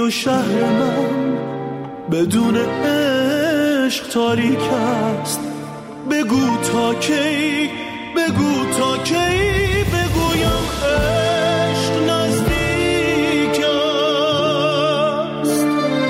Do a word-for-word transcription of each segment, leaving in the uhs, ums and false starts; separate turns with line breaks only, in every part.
و شهر من بدون عشق تاریک است. بگو تا کی، بگو تا کی بگویم عشق نزدیک است.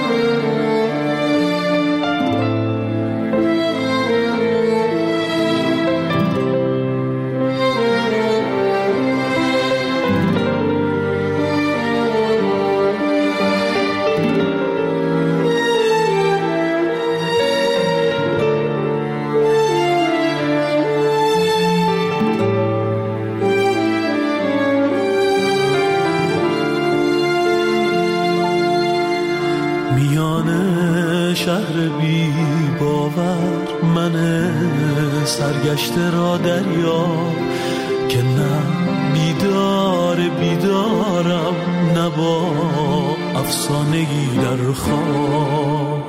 شهر بی باور من سرگشته را دریا، که نه بیدار بیدارم نه با افسانگی در خواب.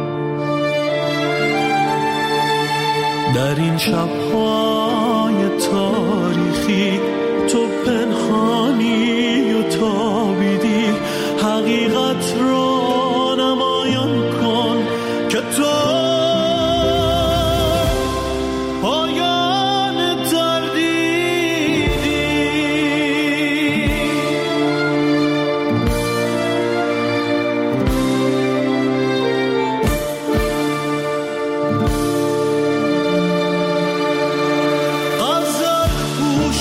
در این شب‌های تاریخی تو پنهانی و تابیدی، حقیقت را نمایان کن که تو پایان تردیدی. غزل پوش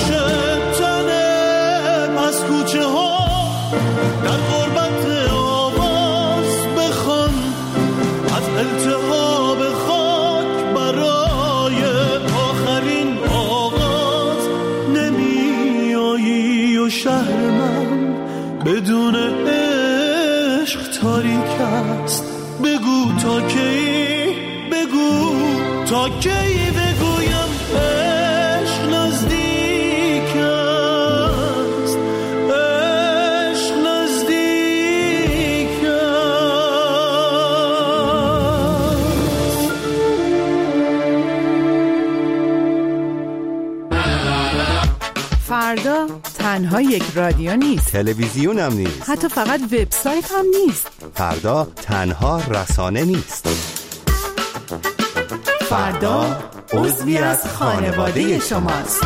تنه پس کوچه ها در غربت آواز بخوان، از التهاب خاک برای آخرین آغاز. نمی آیی و شهر من بدون عشق تاریک است. بگو تا کی، بگو تا کی بگویم عشق نزدیک است. عشق نزدیک است.
فردا تنها یک رادیو نیست،
تلویزیون هم نیست،
حتی فقط وبسایت هم نیست.
فردا تنها رسانه نیست.
فردا عضوی از خانواده شماست.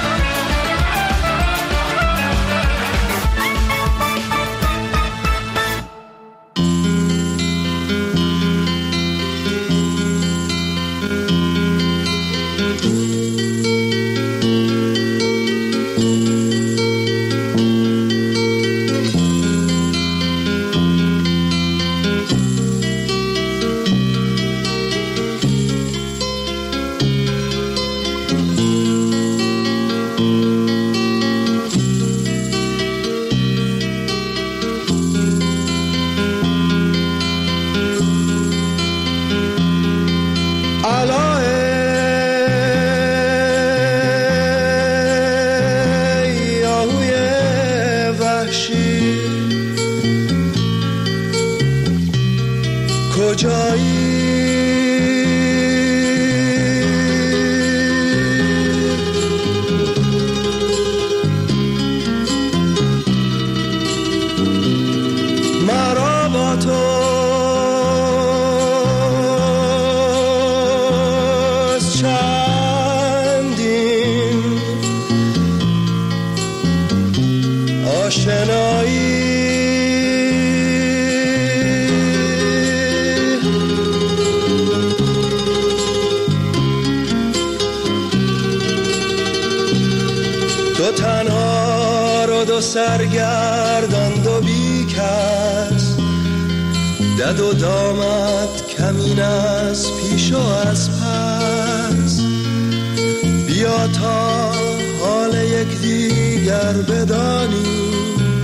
تو تنها رو دو سرگردان دو بی کس، دد و دامت کمین از پیش و از پس. بیا تا حال یک دیگر بدانی،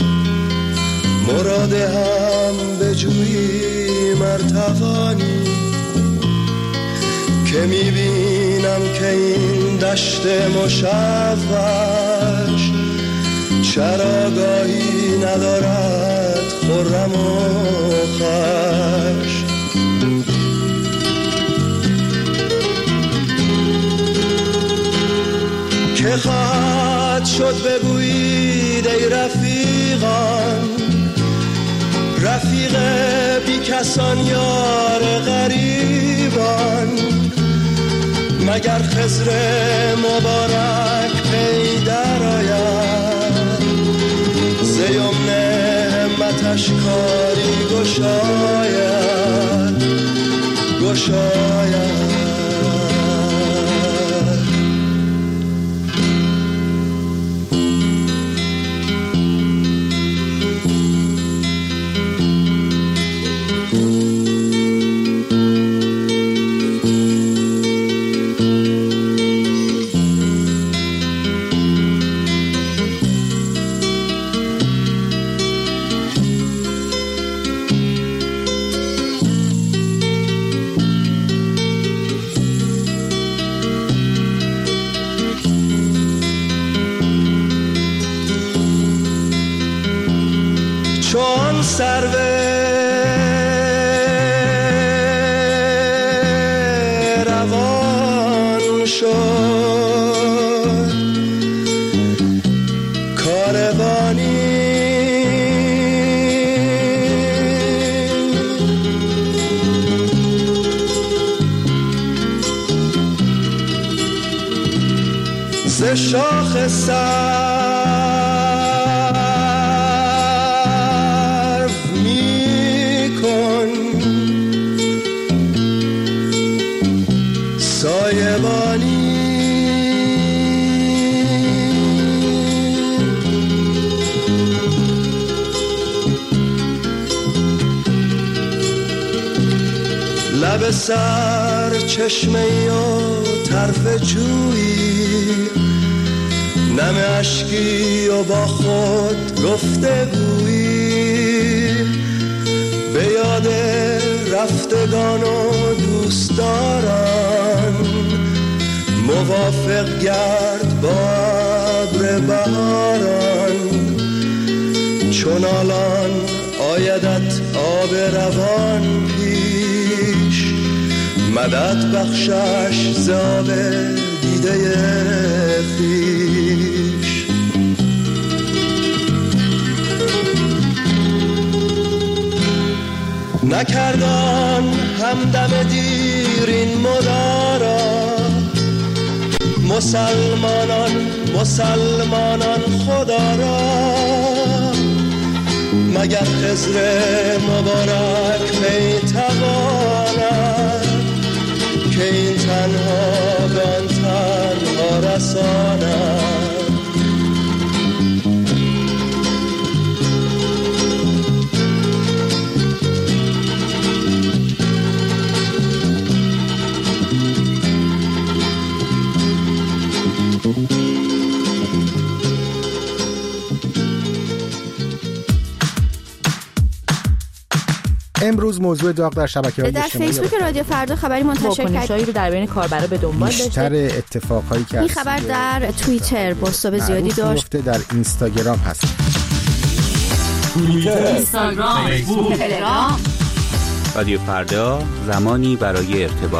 مراد هم بجویی مرتوانی. که میبینم که این دشت مشوش چراگاهی ندارد خرم و خوش. که خواهد شد بگویید ای رفیقان، رفیق بی کسان یار غریبان، مگر خضر مبارک پیدر آید، ز یمن همتش کاری گشاید گشاید. چون سرو روان شد کاروانی، ز شاخ سر لب سر چشمه و طرف جویی، نم اشکی و با خود گفته گویی، به یاد رفتگان و دوستداران، موافق گرد با ابر بهاران، چون الان آیدت آب روان پیش، مدد بخشش ز آب دیده خویش. نکردان همدم دیر این مدارا، مسلمانان مسلمانان خدا را، مگر خضر مبارک می تواند، که این تنها به آن تنها رساند.
امروز موضوع داغ در شبکه‌های اجتماعی
در فیسبوک رادیو فردا خبری منتشر کرد. واکنش‌هایی رو در بین کاربرا به دنبال داشته.
بیشتر اتفاقایی که
این خبر در توییتر بازتاب زیادی داشت.
در اینستاگرام هست.
توییتر، اینستاگرام، فیسبوک، تلگرام.
رادیو فردا، زمانی برای ارتباط.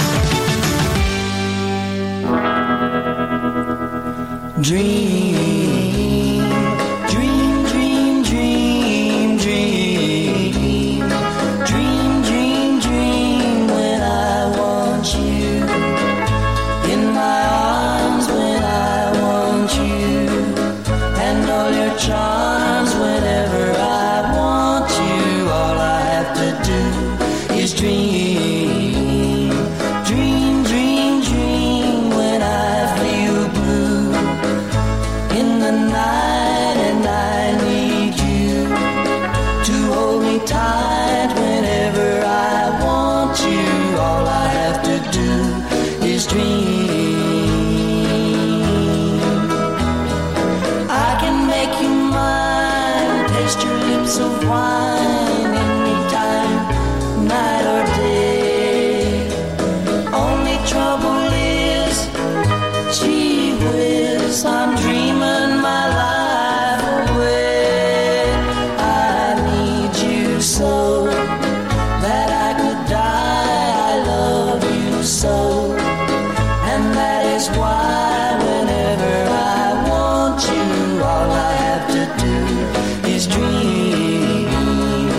Dream, dream, dream, dream, dream, dream, dream, dream when I want you in my arms, when I want you and all your charms. Whenever I want you, all I have to do is dream, dream, dream, dream when I feel blue in the night and I need you to hold me tight. Whenever I want you, all I have to do is dream. I can make you mine, taste your lips of wine anytime, night or day. Only trouble is, gee whiz, I'm dreaming my life away. I need you so that I could die. I love you so, and that is why whenever I want you, all I have to do is dream.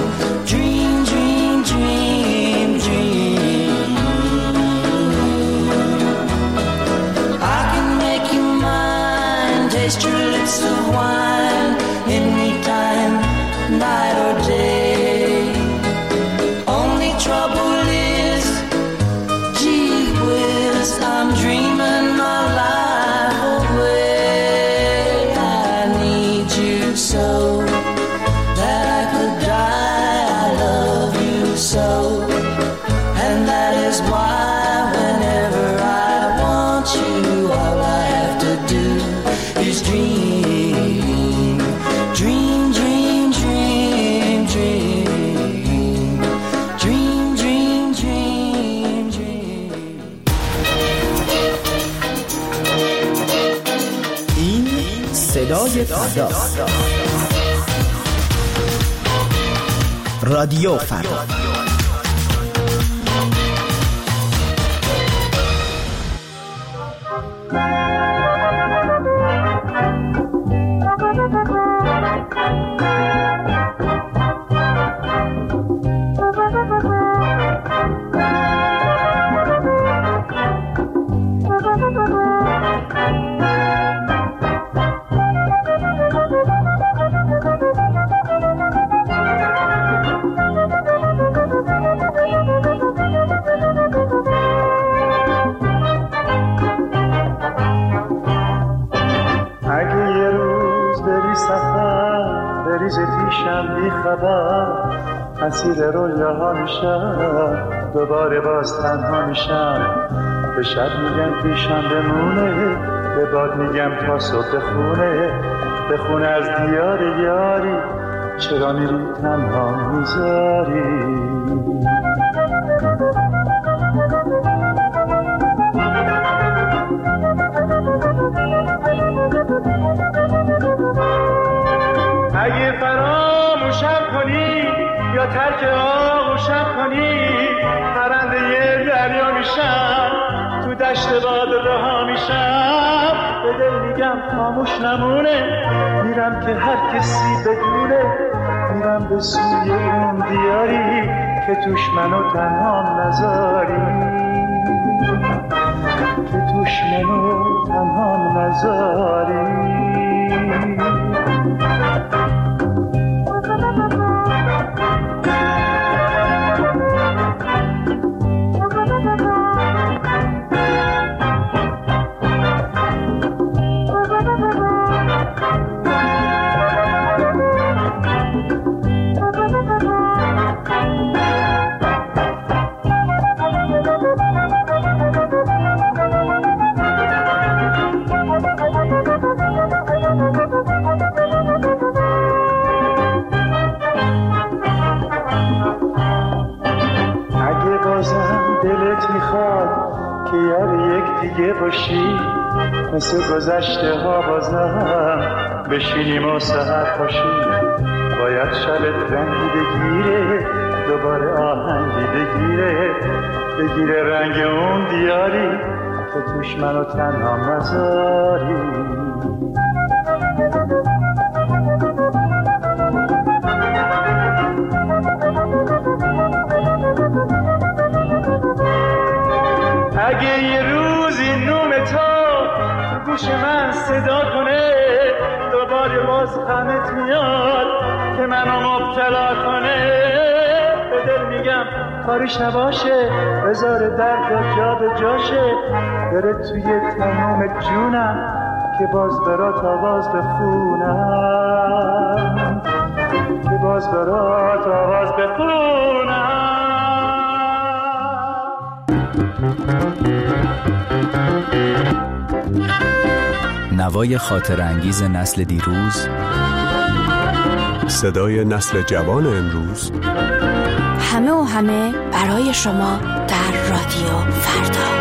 lips of wine anytime, night or day. Only trouble is, gee whiz, I'm dreaming my life away. I need you so that I could die. I love you so, and that is why whenever I want you, all I have to do is dream, dream, dream, dream, dream, dream, dream, dream, dream.
این صدای فرداست. رادیو فردا.
مسیر رویاها میشم، دوباره باز تنها میشم. به شب میگم پیشم بمونه، به باد میگم تا صبح بخونه. بخونه از دیار یاری، چرا میری تنها میذاری. اگه فراموشم کنی یا ترک آغوشم کنی، پرنده یه دریا میشم، تو دشت باد رها میشم. به دل میگم خاموش نمونه، میرم که هر کسی بدونه. میرم به سوی اون دیاری که توش منو تنها نذاری، که توش منو تنها نذاری. مثل گذشته ها بازم بشینیم و سحر پاشیم. باید شبت رنگی بگیره، دوباره آهنگی بگیره، بگیره رنگ اون دیاری که توش منو تنها نذاری. اگه یه روزی نوم تو گوش من صدا کنه، دوباره باز غمت میاد که منو مبتلا کنه. به دل میگم کارش نباشه، بذار درد جا به جاشه، بره توی تمام جونم که باز برات آواز بخونم، که باز برات آواز بخونم.
نوای خاطر انگیز نسل دیروز،
صدای نسل جوان امروز،
همه و همه برای شما در رادیو فردا.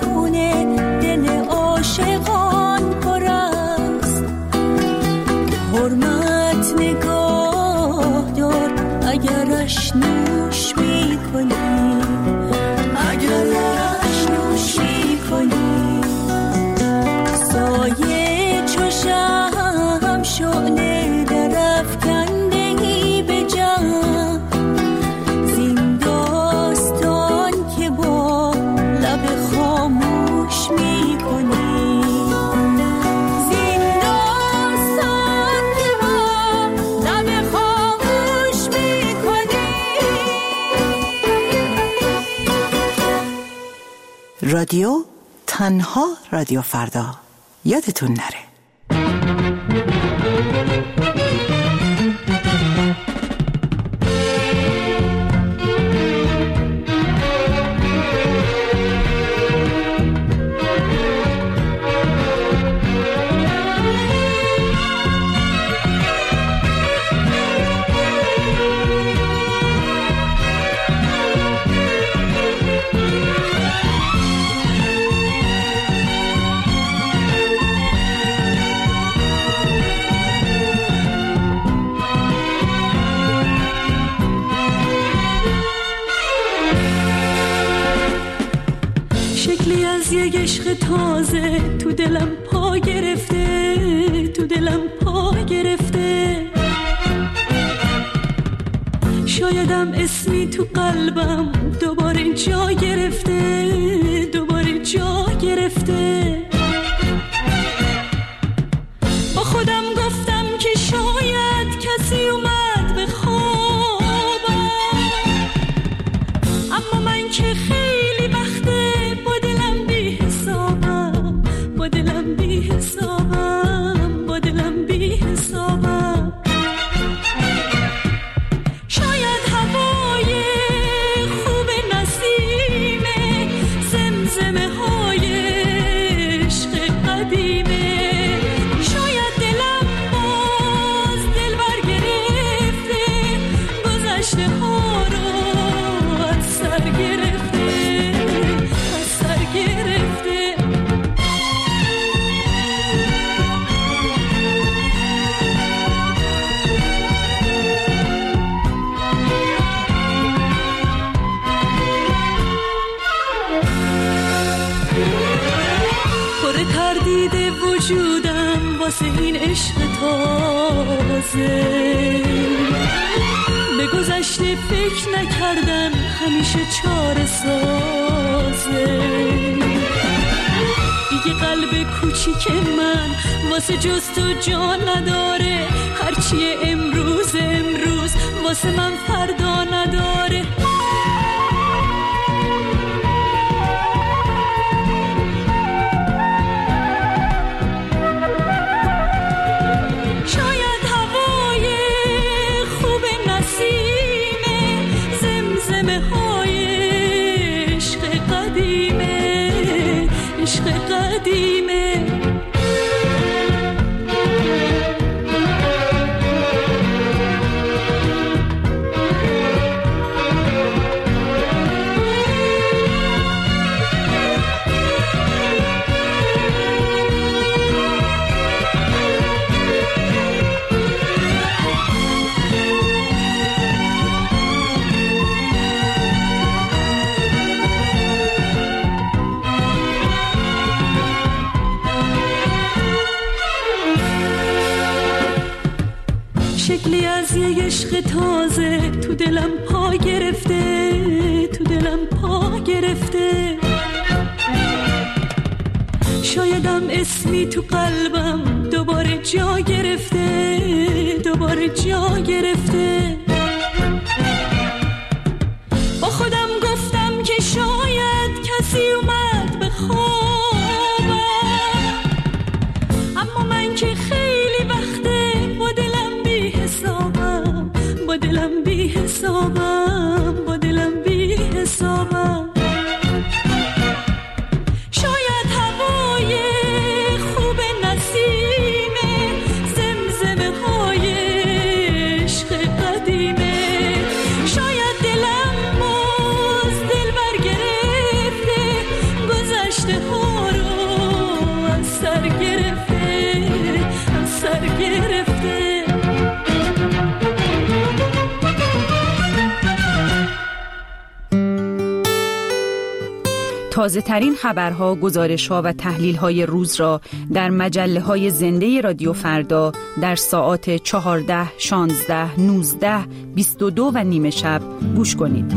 خونه دل عاشقان پر است. حرمت نگاه دار اگرش نوش می کنی، اگرش نوش می کنی. سایه چو شمع شعله در افکندهی به جمع، زین داستان که با لب خاموش می کنی، زین داستان که با لب خاموش می کنی.
رادیو تنها رادیو فردا، یادتون نره.
یک عشق تازه تو دلم پا گرفته، تو دلم پا گرفته. شایدم اسمی تو قلبم دوباره جا گرفته، دوباره جا گرفته. با خودم گفتم که شاید کسی اومد به خوابم، اما من که خیلی وقته با دلم بی حسابم، با دلم بی حسابم، با دلم بی حسابم. شاید هوای خوب نسیمه، زمزمه های عشق قدیمه. شاید دلم باز دل بر گرفته، گذشته ها رو از سر گرفته، از سر گرفته. پر تردید وجودم واسه این عشق تازه، به گذشته فکر نکردن همیشه چاره سازه. دیگه قلب کوچیک من واسه جز تو جا نداره، هرچیه امروز امروز واسه من فردا نداره. شاید هوای خوب نسیمه، زمزمه های عشق قدیمه، عشق قدیمه. شکلی از یه عشق تازه تو دلم پا گرفته، تو دلم پا گرفته. شایدم اسمی تو قلبم دوباره جا گرفته، دوباره جا گرفته. با خودم گفتم که شاید کسی اومد به خوابم، اما من که خیلی وقته با دلم بی حسابم، با دلم بی حسابم، با دلم بی حسابم. شاید هوای خوب نسیمه، زمزمه های عشق قدیمه. شاید دلم باز دل بر گرفته، گذشته
تازه ترین خبرها، گزارشها و تحلیل‌های روز را در مجله‌های زنده رادیو فردا در ساعات چهارده، شانزده، نوزده، بیست و دو و نیمه شب گوش کنید.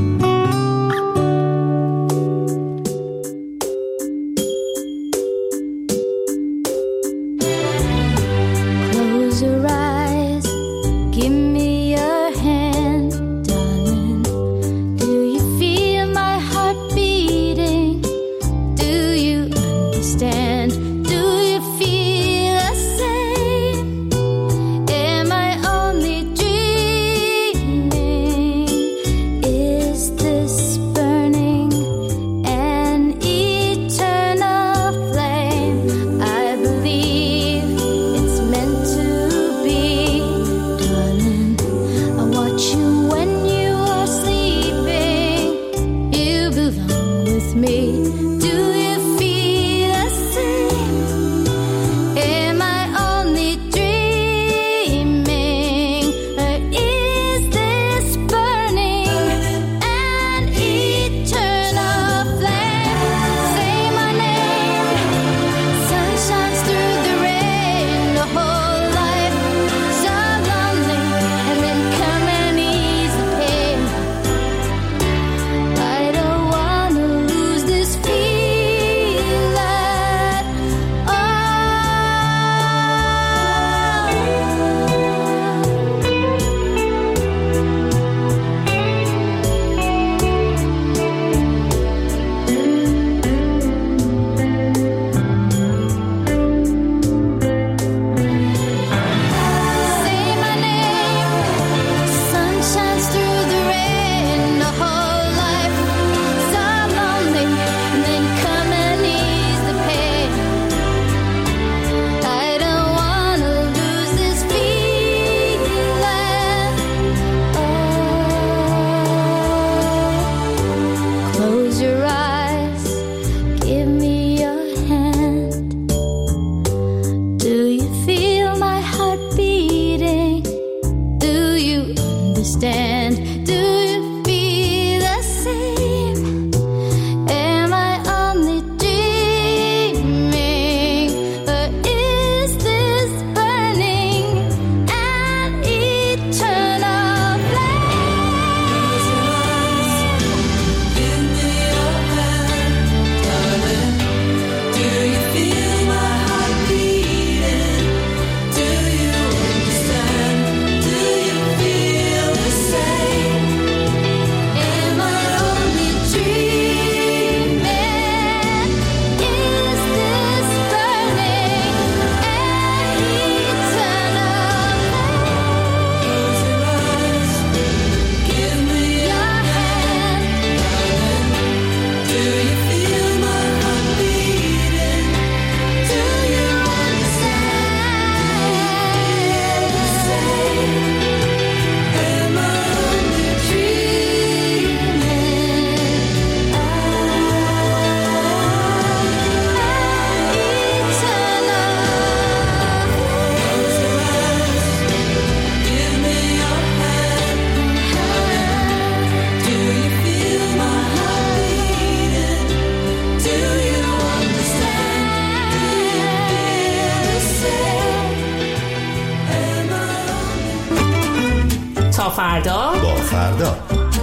تا فردا
با فردا.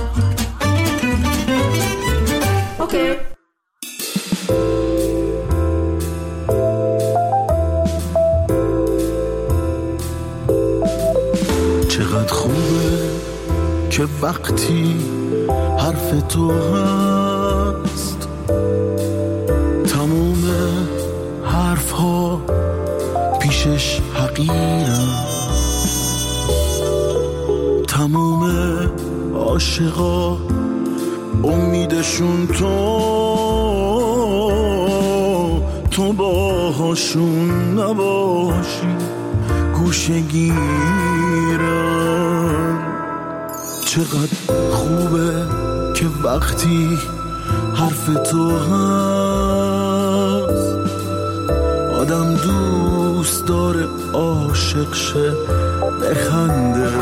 اوکی.
چقدر خوبه که وقتی حرف تو هست تموم حرف ها پیشش حقیرم، تموم عاشقا امیدشون تو تو باهاشون نباشی گوشه گیرم. چقدر خوبه که وقتی حرف تو هست آدم دوست داره عاشق شه بخنده،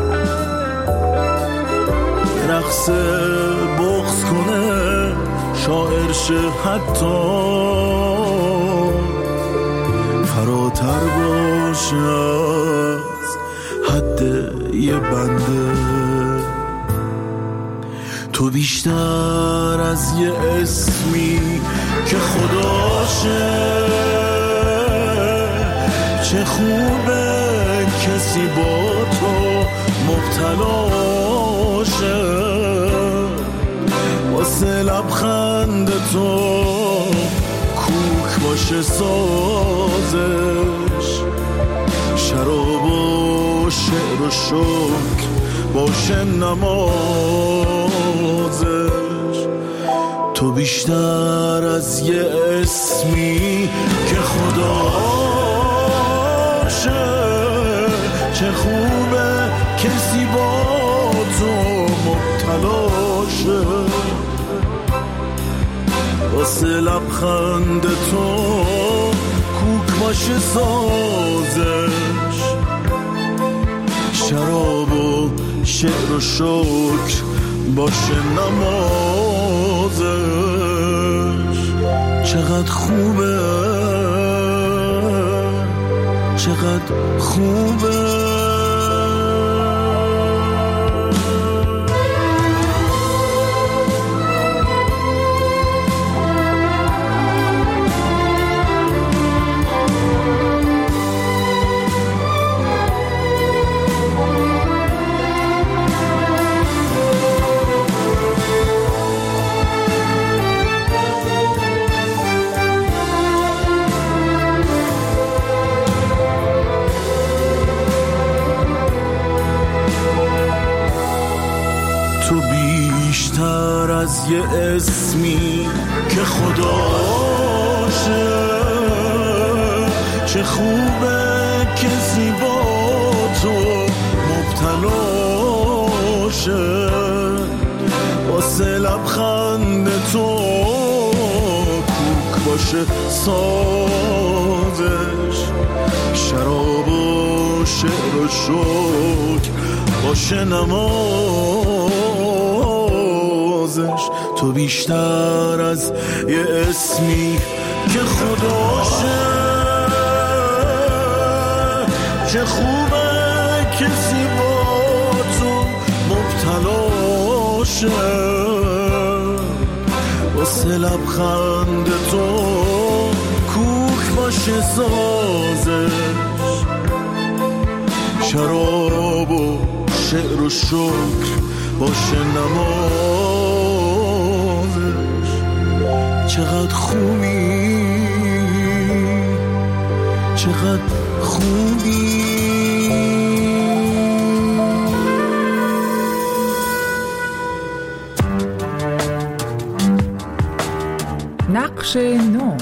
رقص بغض کنه شاعر شه حتی فراتر باشه از حد یه بنده. تو بیشتر از یه اسمی که خداشه، چه خوبه کسی با تو مبتلاشه، واسه لبخند تو کوک باشه سازش، شراب و شعر و شکر باشه نمازش. تو بیشتر از یه اسمی که خداشه، چه خوبه کسی با تو مبتلاشه، واسه لبخند تو کوک باشه سازش، شراب و شعر و شکر باشه نمازش. چقدر خوبه، چقدر خوبه. از یه اسمی که خداشه، چه خوبه کسی با تو مبتلاشه، واسه لبخند تو کوک باشه سازش، شراب و شعر و شکر باشه نمازش. تو بیشتر از یه اسمی که خداشه، چه خوبه کسی با تو مبتلاشه، واسه لبخند تو کوک باشه سازش، شراب و شعر و شکر باشه نمازش. چقدر خوبی، چقدر خوبی.
نقش نو.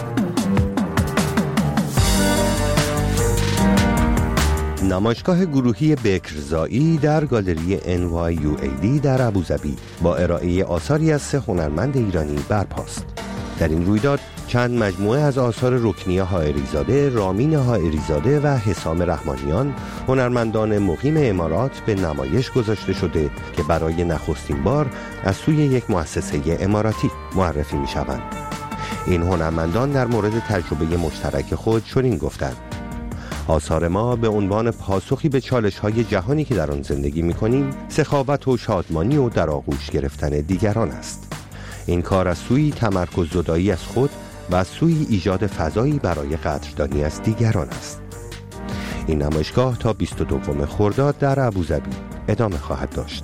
نمایشگاه گروهی بکرزایی در گالری ان وای یو ای دی در ابوظبی با ارائه آثاری از سه هنرمند ایرانی برپاست. در این رویداد چند مجموعه از آثار رکنیه حائری‌زاده، رامین حائری‌زاده و حسام رحمانیان، هنرمندان مقیم امارات، به نمایش گذاشته شده که برای نخستین بار از سوی یک مؤسسه اماراتی معرفی می‌شوند. این هنرمندان در مورد تجربه مشترک خود چنین گفتند: آثار ما به عنوان پاسخی به چالش‌های جهانی که در آن زندگی می‌کنیم، سخاوت و شادمانی و در آغوش گرفتن دیگران است. این کار از سوی تمرکز زدایی از خود و از سوی ایجاد فضایی برای قدردانی از دیگران است. این نمایشگاه تا بیست و دوم خرداد در ابوظبی ادامه خواهد داشت.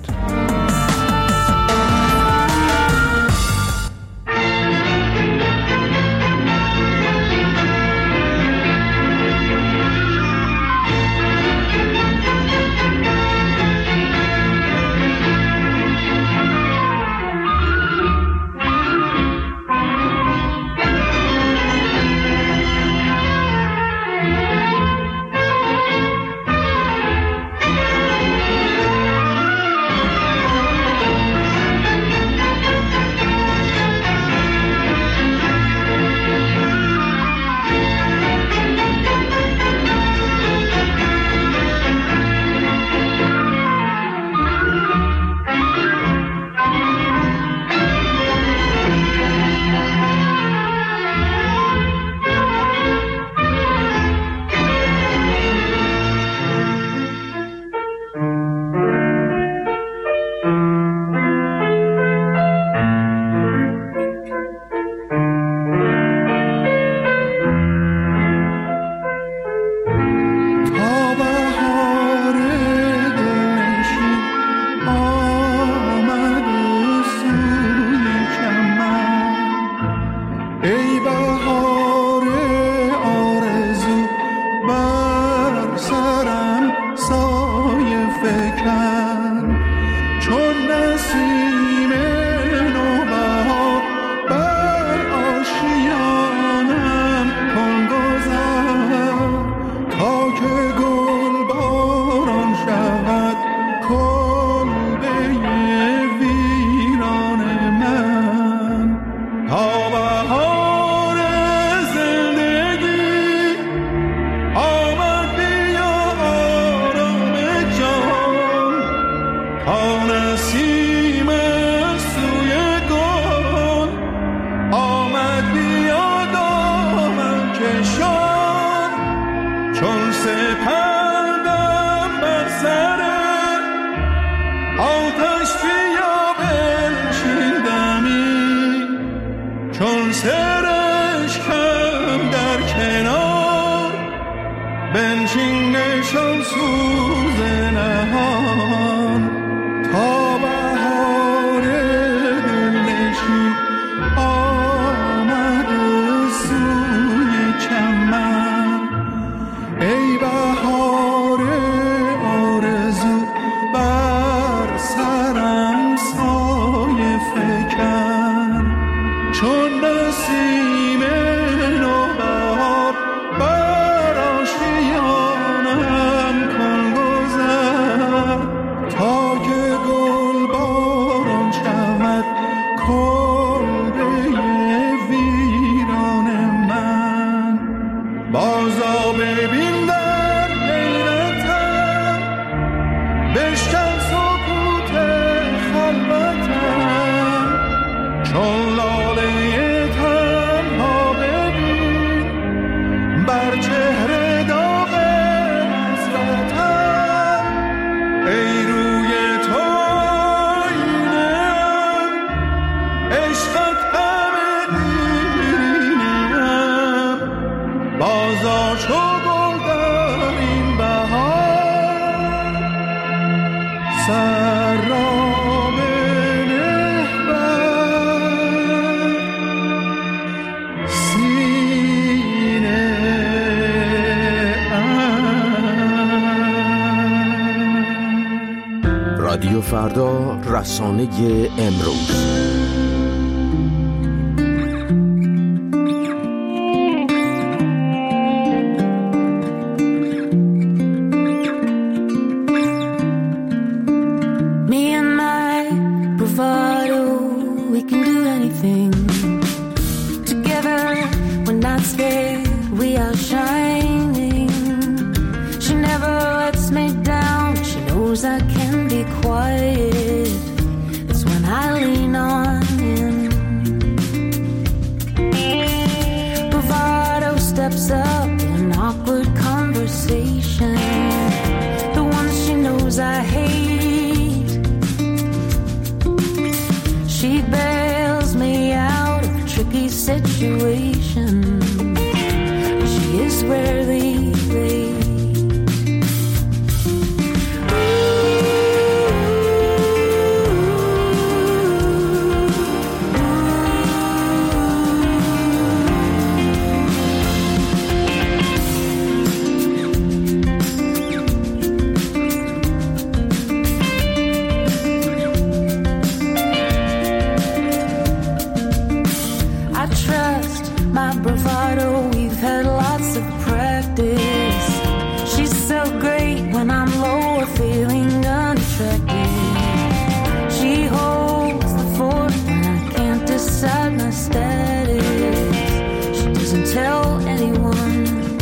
چشم سوز نهان تا بهار دلنشین آمد سوی چمن. ای بهار آرزو بر سرم سایه فکن، چون نسیم نوبهار بر آشیانم کن گذر، تا که گل باران شود کلبه ویران من. بازا ببین در حیرتم، بشکن سکوت خلوتم، چون لاله تنها ببین بر چهره داغ حسرتم. ای روی تو آینه‌ام، عشقت همه دینم، بازا چو گل در این بهار سر را بنه بر سینه ام.
رادیو فردا، رسانه امروز.
Me and my bravado, we can do anything. Together, we're not scared, we are shining. She never lets me down, she knows I can be quiet. It's when I lean on in. Bravado steps up in awkward conversation, the ones she knows I hate. She bails me out of tricky situations. She is rarely late. I trust my bravado, we've had lots of practice. She's so great when I'm low or feeling unattractive. She holds the fort when I can't decide my status. She doesn't tell anyone.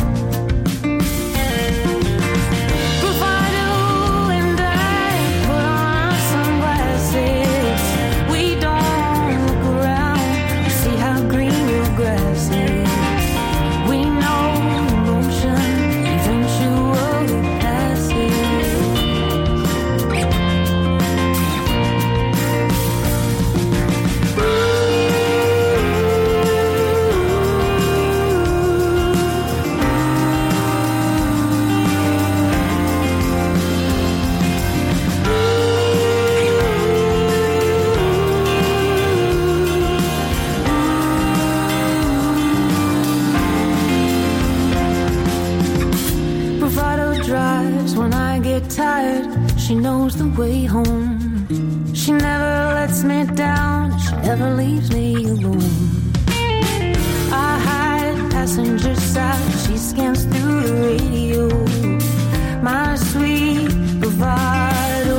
Bravado and I put on our sunglasses. We don't look around to see how green your grass is. We know emotion eventually passes. Bravado drives when I get tired. She knows the way home. She never lets me down. She never leaves me alone. I hide passenger side. She scans through the radio. My sweet bravado.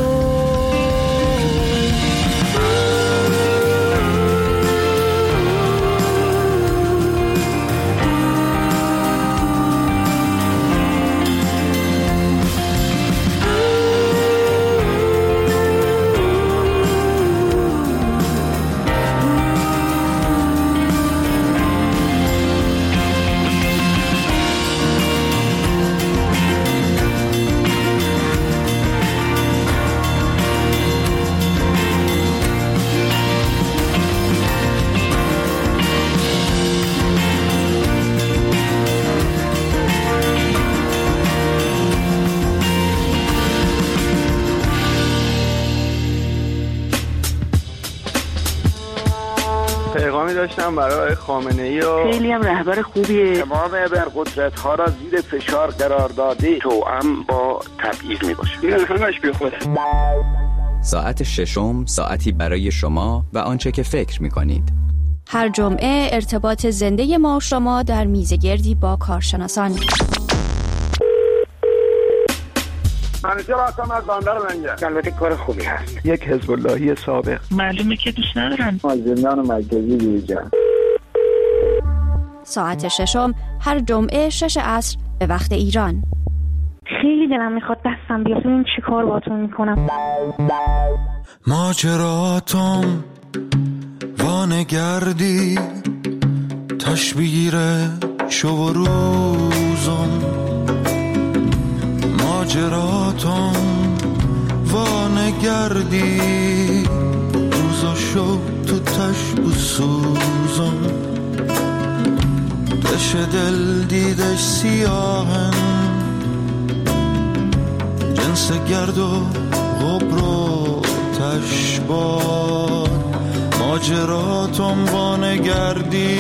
داشتم برای خامنه‌ای و
خیلی هم رهبر خوبیه.
تمام ابرقدرت ها را زیر فشار قرار داده، توأم با تبعیض میباشه. این همش بی خوده.
ساعت ششم ساعتی برای شما و آنچه که فکر می‌کنید.
هر جمعه ارتباط زنده ما و شما در میزگردی با کارشناسان.
منیجر آسام از باندر منجر. البته کار خوبی هست.
یک حزب اللهی سابق.
معلومه که دوست ندارن.
از زندان مرکزی بیرون.
ساعت ششم هر جمعه شش عصر به وقت ایران.
خیلی دلم میخواد دستم بیاد ببینم چی کار باتون میکنم.
ماجراتم وانگردی تشبیره شو و روزم، ماجراتم وانگردی روزا شو تو تشب و سوزم، دش دل دیدش سیاهن جنس گرد و غبر و تشبار، ماجراتم وانگردی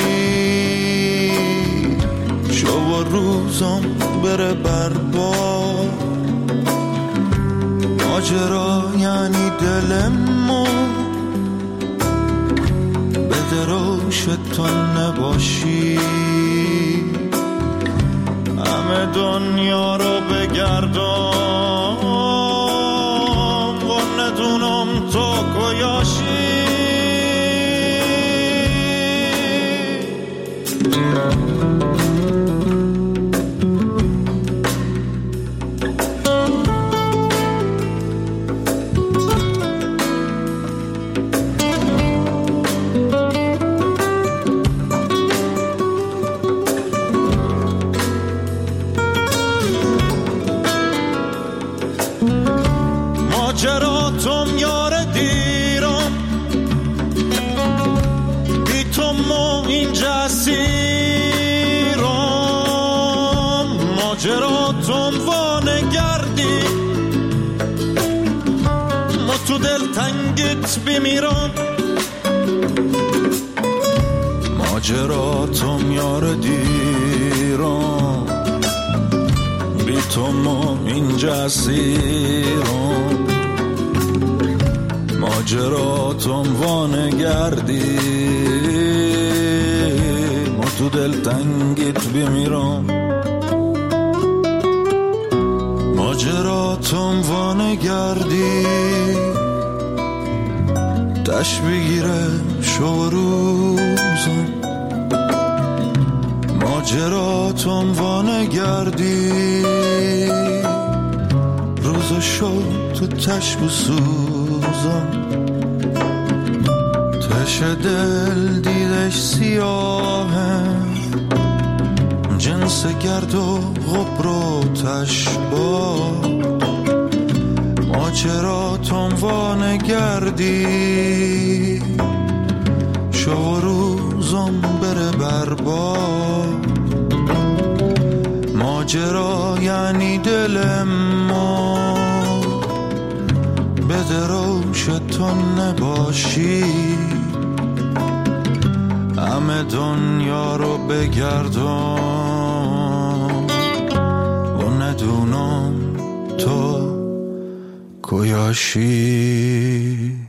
شو و روزم بره بربار، ماجرا یعنی دلمو به دروش تو نباشی، همه دنیا رو بگردم و ندونم تو کجاشی. ماجراتم یار دیرم بی تو ما اینجا اسیرم، ماجراتم وانگردی ما تو دل تنگت بمیرم، ماجراتم یار دیرم بی تو ما اینجا اسیرم، ماجراتم وانگردی ما تو دل تنگیت بمیرم، ماجراتم وانگردی دشت بگیره شو روزم، ماجراتم وانگردی روز شو تو تشب و سوزم، تش دل دیدش سیاهه جنس گرد و غبر و تشبا، ماجراتم وانگردی شو روزم بره برباد، ماجرا یعنی دل ما به دروش تو نباشی، همه دنیا رو بگردم و ندونم تو کجاشی.